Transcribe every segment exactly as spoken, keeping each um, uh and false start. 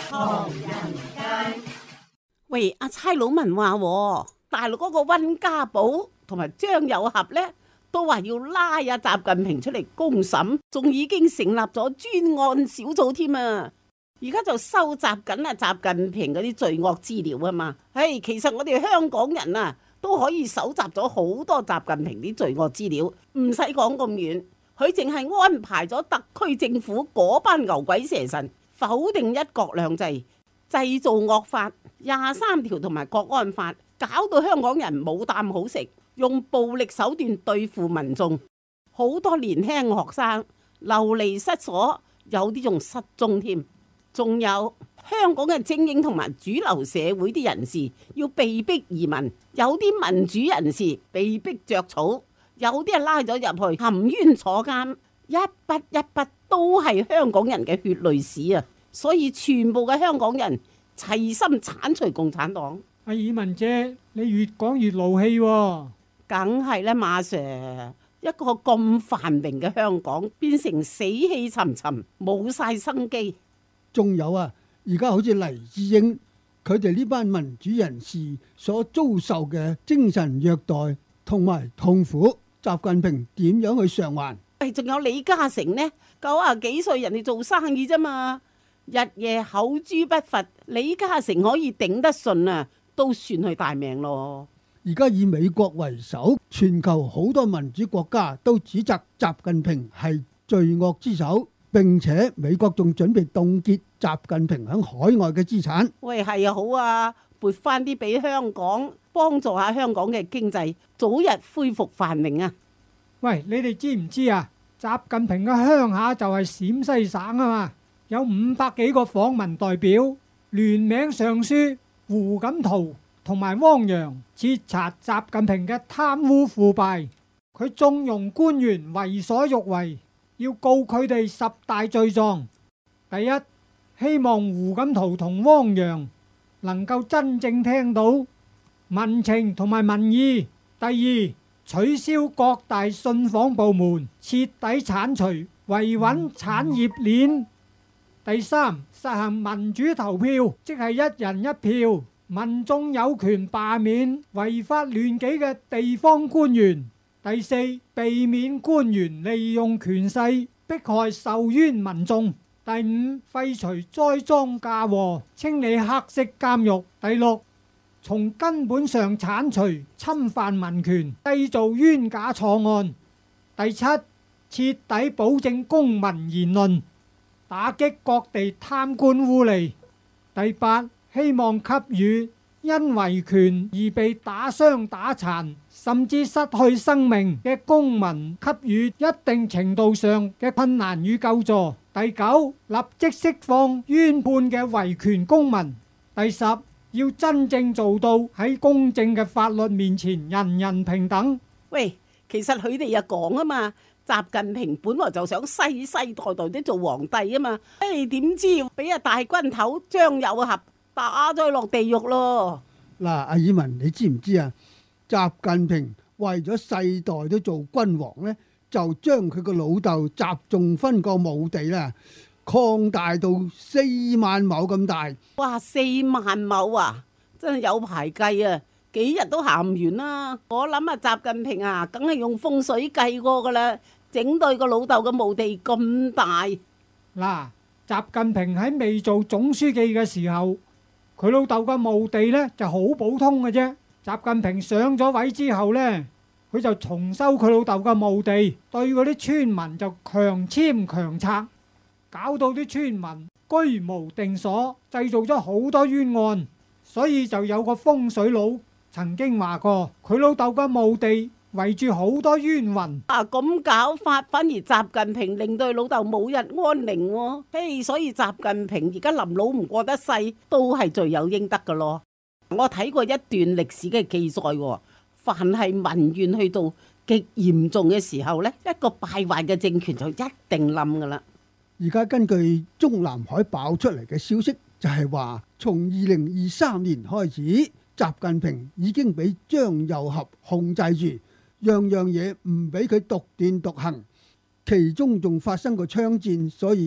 唐人街。 喂，阿差佬文話喎，大陸嗰個溫家寶同埋張又俠呢，都話要拉阿習近平出嚟公審，仲已經成立咗專案小組添啊！而家就收集緊阿習近平嗰啲罪惡資料啊嘛。唉，其實我哋香港人啊都可以搜集咗好多習近平啲罪惡資料，唔使講咁遠，佢淨係安排咗特區政府嗰班牛鬼蛇神否定一國兩制，製造惡法。廿三條同埋國安法搞到香港人冇啖好食，用暴力手段對付民眾，好多年輕學生流離失所，有啲仲失蹤添。仲有香港嘅精英同埋主流社會啲人士要被逼移民，有啲民主人士被逼着草，有啲係拉咗入去含冤坐監，一筆一筆都係香港人嘅血淚史啊！所以全部嘅香港人齊心剷除共產黨。 阿爾文姐，你越講越怒氣喎。 梗係啦，馬 Sir， 一個咁繁榮嘅香港變成死氣沉沉，冇晒生機。 仲有啊，而家好似黎智英佢哋呢班民主人士所遭受嘅精神虐待同埋痛苦，習近平點樣去償還？ 誒，仲有李嘉誠呢？九啊幾歲人哋做生意啫嘛，日夜口誅筆伐，李嘉誠可以頂得順啊，都算佢大命咯。 而家以美國為首，全球好多民主國家都指責習近平係罪惡之首，並且美國仲準備凍結習近平喺海外嘅資產。 喂，係啊，好啊，撥翻啲俾香港，幫助下香港嘅經濟早日恢復繁榮啊！ 喂，你哋知唔知啊？習近平嘅鄉下就係陝西省啊嘛，有五百幾個訪民代表聯名上書，胡錦濤同埋汪洋徹查習近平嘅貪污腐敗，佢縱容官員為所欲為，要告佢哋十大罪狀。第一，希望胡錦濤同汪洋能夠真正聽到民情同埋民意。第二，取消各大信訪部門，徹底剷除維穩產業鏈。第三，實行民主投票，即係一人一票，民眾有權罷免違法亂紀嘅地方官員。第四，避免官員利用權勢迫害受冤民眾。第五，廢除栽贓嫁禍，清理黑色監獄。第六，從根本上剷除侵犯民權、製造冤假錯案。第七，徹底保證公民言論，打擊各地貪官污吏。第八，希望給予因維權而被打傷打殘，甚至失去生命嘅公民給予一定程度上嘅困難與救助。第九，立即釋放冤判嘅維權公民。第十，要真正做到喺公正嘅法律面前人人平等。 喂，其實佢哋又講啊嘛，習近平本來就想世世代代都做皇帝啊嘛，誒點知俾阿大軍頭張又俠打咗落地獄咯。 嗱，阿爾文，你知唔知啊？習近平為咗世代都做君王呢，就將佢個老豆習仲勳個墓地啦擴大到四萬畝咁大。 哇，四萬畝啊，真係有排計啊，幾日都行唔完啦。我諗啊，習近平啊，梗係用風水計過噶啦，整對個老豆嘅墓地咁大。 嗱，習近平喺未做總書記嘅時候，佢老豆嘅墓地呢就好普通嘅啫。習近平上咗位之後呢，佢就重修佢老豆嘅墓地，對嗰啲村民就強簽強拆，搞到啲村民居無定所，製造咗好多冤案。所以就有個風水佬曾經話過，佢老豆嘅墓地圍住好多冤魂。 啊，咁搞法反而習近平令到佢老豆冇日安寧喎。嘿，所以習近平而家臨老唔過得世，都係罪有應得噶咯。我睇過一段歷史嘅記載，凡係民怨去到極嚴重嘅時候呢，一個敗壞嘅政權就一定冧噶啦。 而家根據中南海爆出嚟嘅消息，就係話從二零二三年開始，習近平已經俾張又俠控制住，樣樣嘢唔俾佢獨斷獨行，其中仲發生過槍戰，所以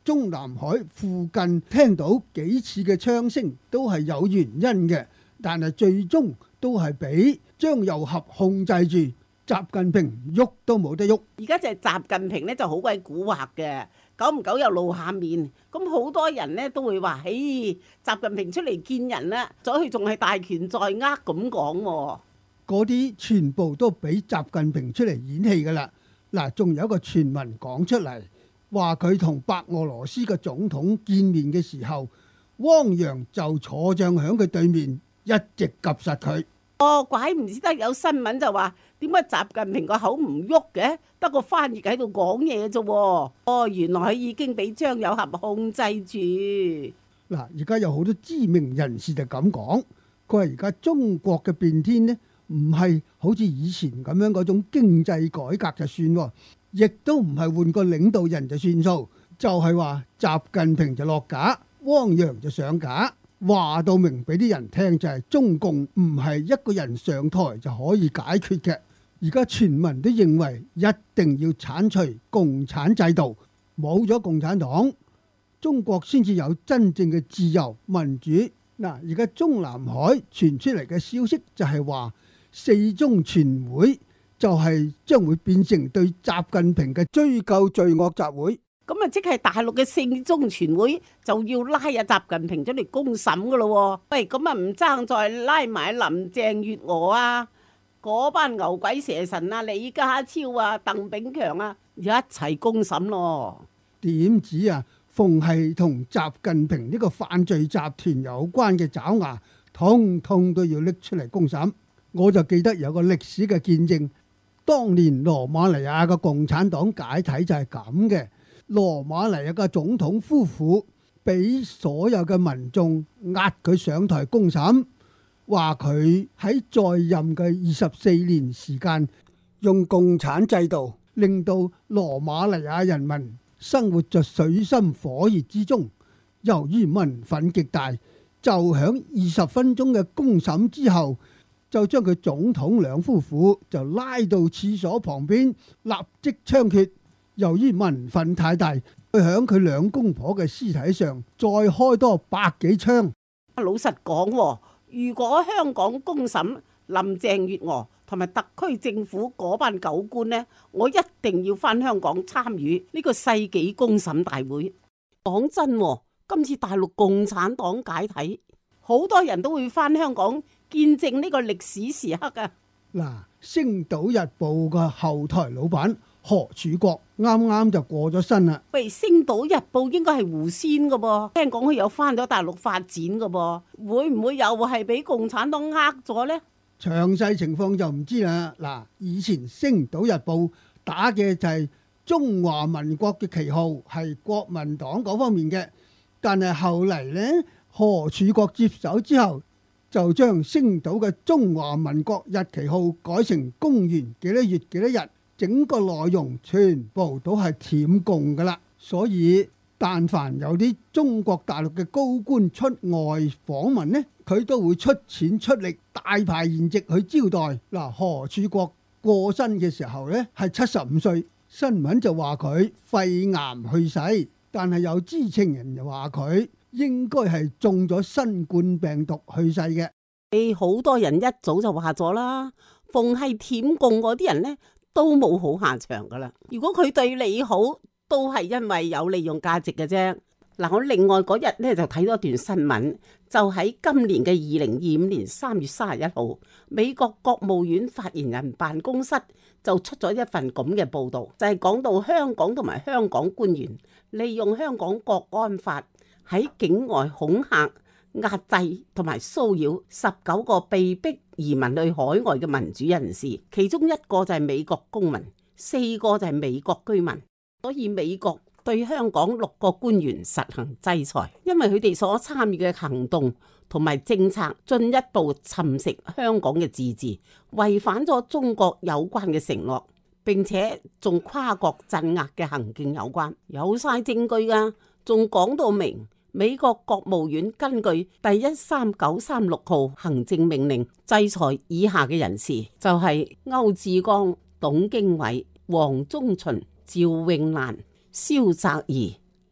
中南海附近聽到幾次嘅槍聲都係有原因嘅，但係最終都係俾張又俠控制住，習近平喐都冇得喐。 而家就係習近平咧就好鬼蠱惑嘅，久唔久又露下面，咁好多人咧都會話：嘿，習近平出嚟見人啦，咗佢仲係大權在握咁講。 嗰啲全部都俾習近平出嚟演戲㗎啦。嗱，仲有一個傳聞講出嚟，話佢同白俄羅斯嘅總統見面嘅時候，汪洋就坐正喺佢對面，一直夾實佢。 哦，怪唔之得有新聞就話，點解習近平個口唔喐嘅，得個翻譯喺度講嘢啫？哦，原來佢已經俾張又俠控制住。 嗱，而家有好多知名人士就咁講，佢話而家中國嘅變天呢，唔係好似以前咁樣嗰種經濟改革就算，亦都唔係換個領導人就算數，就係話習近平就落架，汪洋就上架。話到明俾啲人聽，就係中共唔係一個人上台就可以解決嘅。而家全民都認為一定要剷除共產制度，冇咗共產黨，中國先至有真正嘅自由民主。嗱，而家中南海傳出嚟嘅消息就係話，四中全會就係將會變成對習近平嘅追究罪惡集會。 咁啊，即係大陸嘅四中全會就要拉阿習近平咗嚟公審噶咯。喂，咁啊唔爭再拉埋林鄭月娥啊，嗰班牛鬼蛇神啊，李家超啊，鄧炳強啊，一齊公審咯。 點止啊？逢係同習近平呢個犯罪集團有關嘅爪牙，通通都要拎出嚟公審。我就記得有個歷史嘅見證，當年羅馬尼亞嘅共產黨解體就係咁嘅。羅馬尼亞嘅總統夫婦俾所有嘅民眾押佢上台公審，話佢喺在任嘅二十四年時間，用共產制度令到羅馬尼亞人民生活在水深火熱之中。由於民憤極大，就響二十分鐘嘅公審之後，就將佢總統兩夫婦就拉到廁所旁邊，立即槍決。由於民憤太大，佢響佢兩公婆嘅屍體上再開多百幾槍。 老實講，如果香港公審林鄭月娥同埋特區政府嗰班狗官呢，我一定要返香港參與呢個世紀公審大會。講真，今次大陸共產黨解體，好多人都會返香港見證呢個歷史時刻啊！ 嗱，《星島日報》嘅後台老闆何柱國啱啱就過咗身啦。 喂，《星島日報》應該係狐仙噶噃，聽講佢有翻咗大陸發展噶噃，會唔會又係俾共產黨呃咗呢？ 詳細情況就唔知啦。嗱，以前《星島日報》打嘅就係中華民國嘅旗號，係國民黨嗰方面嘅，但係後嚟呢，何柱國接手之後，就將星島嘅中華民國日旗號改成公元幾多月幾多日。整個內容全部都係舔共噶啦，所以但凡有啲中國大陸嘅高官出外訪問呢，佢都會出錢出力大排筵席去招待。嗱，何柱國過身嘅時候呢，係七十五歲，新聞就話佢肺癌去世，但係有知情人就話佢應該係中咗新冠病毒去世嘅。 誒，好多人一早就話咗啦，逢係舔共嗰啲人呢，都冇好下場噶啦。如果佢對你好，都係因為有利用價值嘅啫。嗱，我另外嗰日咧就睇咗段新聞，就喺今年嘅二零二五年三月三十一號，美國國務院發言人辦公室就出咗一份咁嘅報道，就係講到香港同埋香港官員利用香港國安法喺境外恐嚇、壓制同埋騷擾十九個被逼移民去海外嘅民主人士，其中一個就係美國公民，四個就係美國居民。所以美國對香港六個官員實行制裁，因為佢哋所參與嘅行動同埋政策進一步侵蝕香港嘅自治，違反咗中國有關嘅承諾，並且仲跨國鎮壓嘅行徑有關，有晒證據㗎，仲講到明。美國國務院根據第一三九三六號行政命令制裁以下嘅人士，就係歐志剛、董經緯、黃宗群、趙永蘭、蕭澤頤、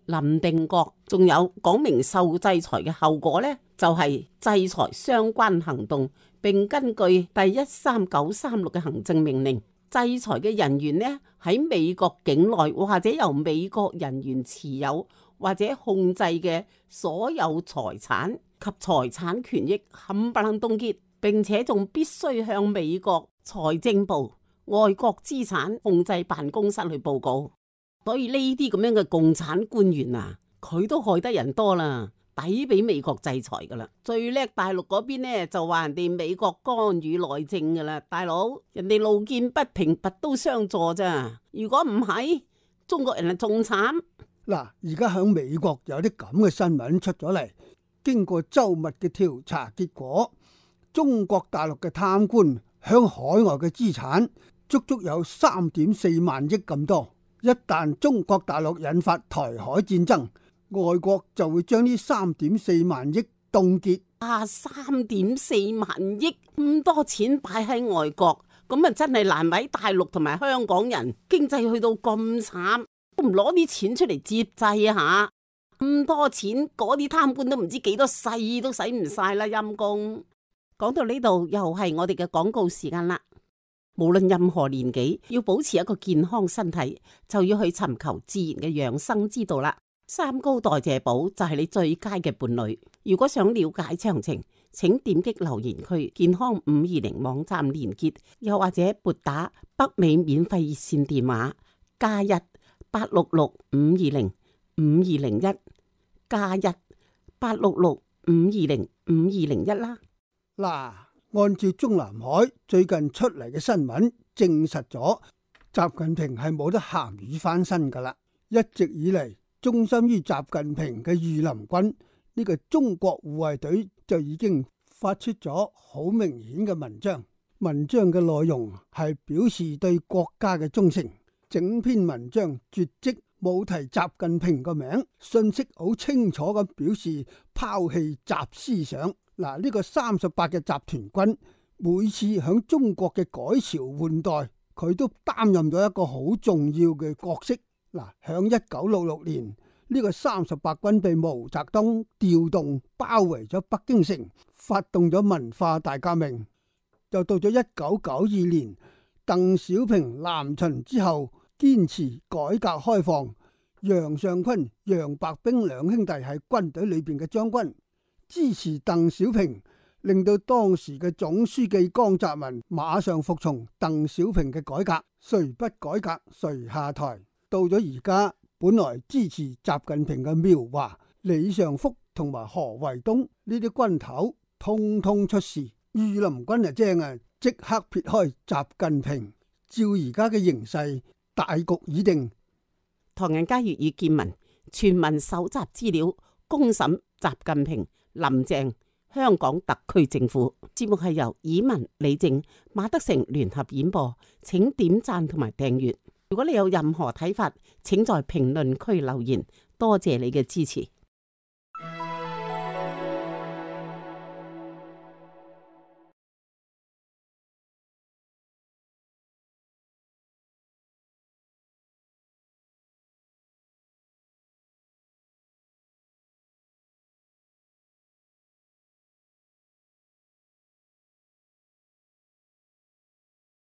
林定國，仲有講明受制裁嘅後果呢，就係制裁相關行動，並根據第一三九三六嘅行政命令，制裁嘅人員呢喺美國境內或者由美國人員持有或者控制嘅所有財產及財產權益冚唪唥凍結，並且仲必須向美國財政部外國資產控制辦公室去報告。所以呢啲咁樣嘅共產官員啊，佢都害得人多啦，抵俾美國制裁噶啦。最叻大陸嗰邊呢，就話人哋美國干預內政噶啦，大佬人哋路見不平拔刀相助咋。如果唔係，中國人係仲慘。 嗱，而家喺美國有啲咁嘅新聞出咗嚟，經過周密嘅調查結果，中國大陸嘅貪官響海外嘅資產足足有三點四萬億咁多。一旦中國大陸引發台海戰爭，外國就會將呢三點四萬億凍結。 啊，三點四萬億咁多錢擺喺外國，咁啊真係難為大陸同埋香港人經濟去到咁慘，都唔攞啲錢出嚟接濟啊吓！咁多錢，嗰啲貪官都唔知幾多世都使唔晒啦，陰公。講到呢度又係我哋嘅廣告時間啦。無論任何年紀，要保持一個健康身體，就要去尋求自然嘅養生之道啦。三高代謝寶就係你最佳嘅伴侶。如果想了解詳情，請點擊留言區健康五二零網站連結，又或者撥打北美免費熱線電話加一八六六五二零五二零一加一八六六五二零五二零一啦。 嗱，按照中南海最近出嚟嘅新聞，證實咗習近平係冇得鹹魚翻身噶啦。一直以嚟，忠心於習近平嘅御林軍呢個中國護衛隊就已經發出咗好明顯嘅文章。文章嘅內容係表示對國家嘅忠誠。整篇文章絕迹冇提習近平個名，信息好清楚咁表示拋棄習思想。嗱，呢個三十八嘅集團軍每次響中國嘅改朝換代，佢都擔任咗一個好重要嘅角色。嗱，響一九六六年呢個三十八軍被毛澤東調動，包圍咗北京城，發動咗文化大革命。就到咗一九九二年，鄧小平南巡之後，堅持改革開放。楊尚昆、楊白冰兩兄弟係軍隊裏邊嘅將軍，支持鄧小平，令到當時嘅總書記江澤民馬上服從鄧小平嘅改革，誰不改革誰下台。到咗而家，本來支持習近平嘅苗華、李尚福同埋何衛東呢啲軍頭，通通出事。御林軍啊精啊，即刻撇開習近平。照而家嘅形勢，大局已定。 唐人街粵語見聞全民搜集資料，公審習近平、林鄭、香港特區政府。節目係由以文、李正、馬德成聯合演播，請點讚同埋訂閱。如果你有任何睇法，請在評論區留言。多謝你嘅支持。